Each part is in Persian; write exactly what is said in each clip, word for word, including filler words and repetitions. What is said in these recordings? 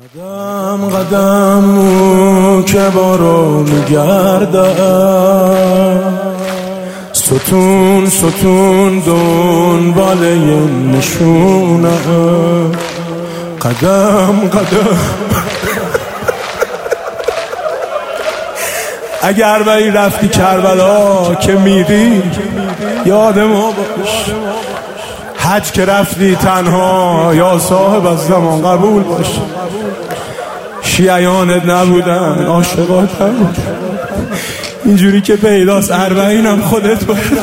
قدم قدم او که بارو میگردم، ستون ستون دنباله نشونم. قدم قدم اگر بری رفتی کربلا که میری یاد ما باش، حج که رفتی تنها یا صاحب از زمان قبول باش. شیعیانت نبودن، عاشقات نبودن، اینجوری که پیداست اربعینم خودت باید.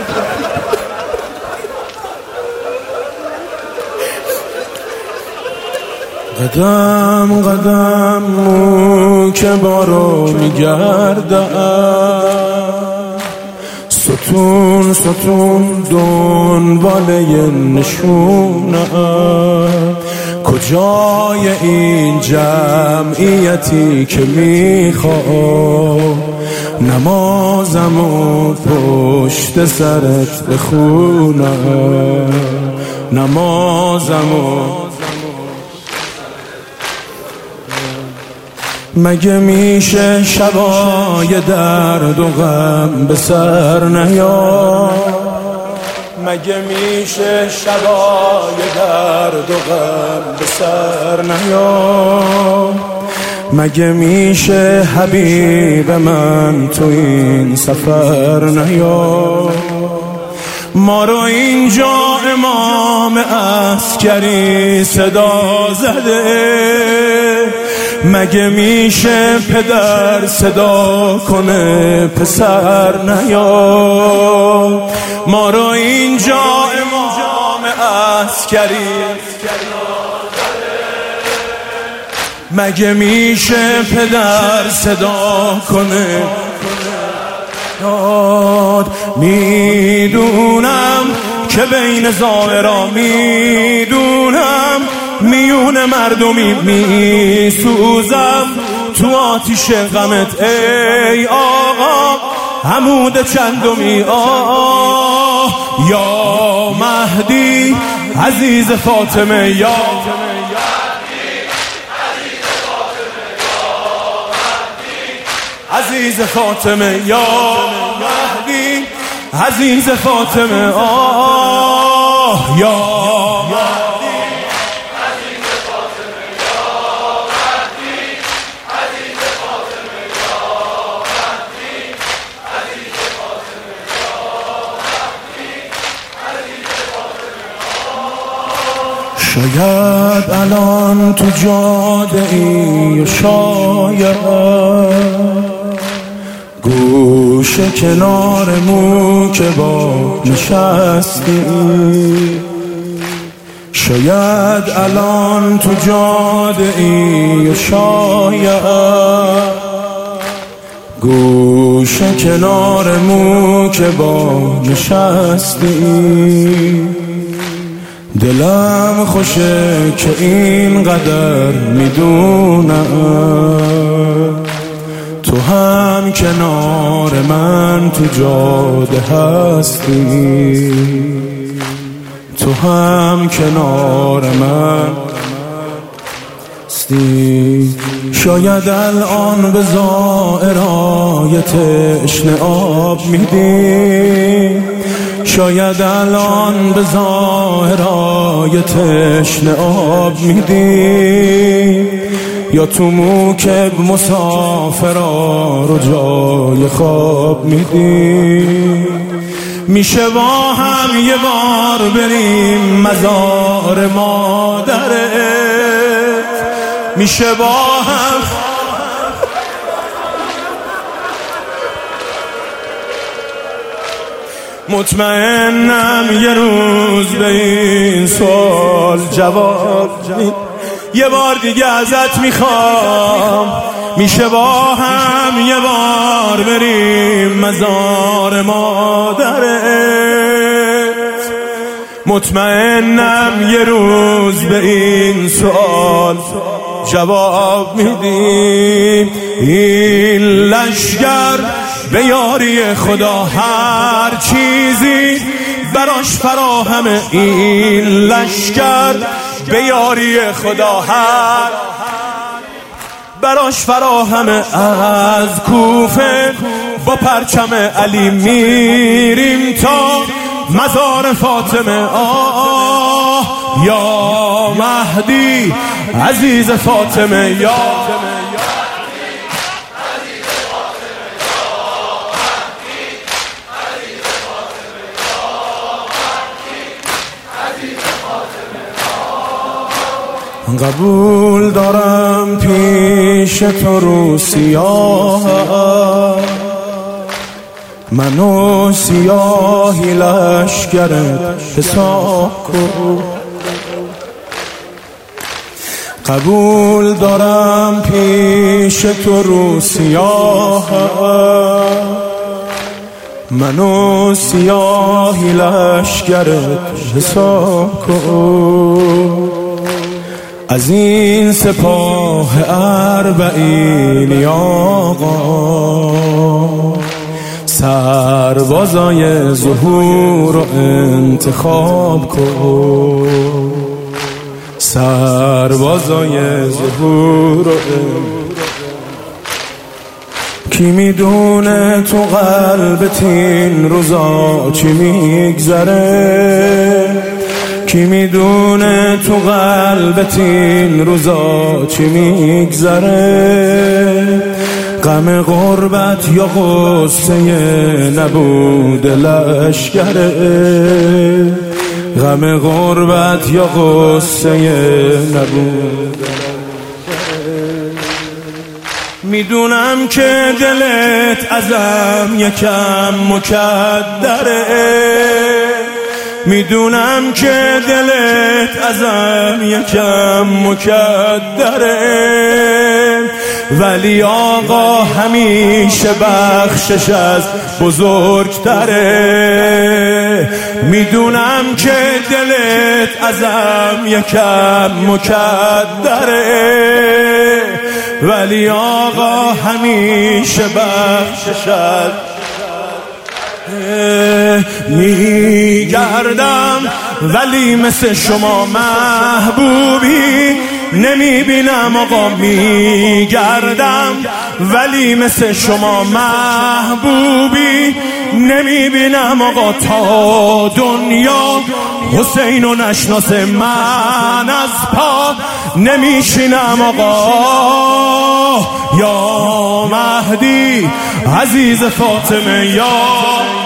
قدم قدم او که بارو میگردم، ستون ستون دنباله نشونم. کجای این جمعیتی که میخواد نمازم و پشت سرت بخونم، نمازم و مگه میشه شبای درد و غم به سر نیاد؟ مگه میشه شبای درد و غم به سر نیاد؟ مگه میشه حبیب من تو این سفر نیاد؟ ما رو اینجا امام عسکری صدا زده، مگه میشه پدر صدا کنه پسر نیاد؟ ما رو اینجا امام عسکری مگه میشه پدر صدا کنه یاد؟ میدونم که بین ظاهرا میدونم میون مردمی میسوزم تو آتیش غمت ای آقا، عمود چندمی آه یا مهدی عزیز فاطمه، یا عزیز فاطمه، یا مهدی عزیز فاطمه، آه یا شاید الان تو جاده ای و شاید گوشه کنار مو که با نشستی، شاید الان تو جاده ای و شاید گوشه کنار مو که با نشستی. دلم خوشه که اینقدر میدونم تو هم کنار من تو جاده هستی، تو هم کنار من هستی. شاید الان به زائرای تشنه آب میدی، شاید الان به ظاهرای تشنه آب میدی، یا تو موکب مسافرا رو جای خواب میدی. میشه با هم یه بار بریم مزار مادرت، میشه با هم مطمئنم یه روز به این سوال جواب یه بار دیگه ازت میخوام. میشه با هم یه بار بریم مزار مادرت، مطمئنم یه روز به این سوال جواب میدیم. این لشگر به یاری خدا هر چیزی براش فراهمه. این لشگر به یاری خدا هر براش فراهمه از کوفه، با پرچم علی میریم تا مزار فاطمه. آه یا مهدی عزیز فاطمه، یا قبول دارم پیش تو رو سیاه، منو سیاهی لشکرت حساب کن. قبول دارم پیش تو رو سیاه، منو سیاهی لشکرت حساب کن. از این سپاه اربعینی آقا، سربازای ظهور رو انتخاب کن، سربازای ظهور رو انتخاب. کی میدونه تو قلبت این روزا چی میگذره، کی میدونه تو قلبت این روزا چی میگذره. غم غربت یا غصه نبود لشکره، غم غربت یا غصه نبود. میدونم که دلت ازم یکم مکدره، میدونم که دلت ازم یکم مکدره، ولی آقا همیشه بخشش از بزرگتره. میدونم که دلت ازم یکم مکدره، ولی آقا همیشه بخشش از میگردم، ولی مثل شما محبوبی نمیبینم آقا. میگردم ولی مثل شما محبوبی نمیبینم آقا. تا دنیا حسین و نشناسه من از پا نمیشینم آقا. یا مهدی عزیز فاطمه، یا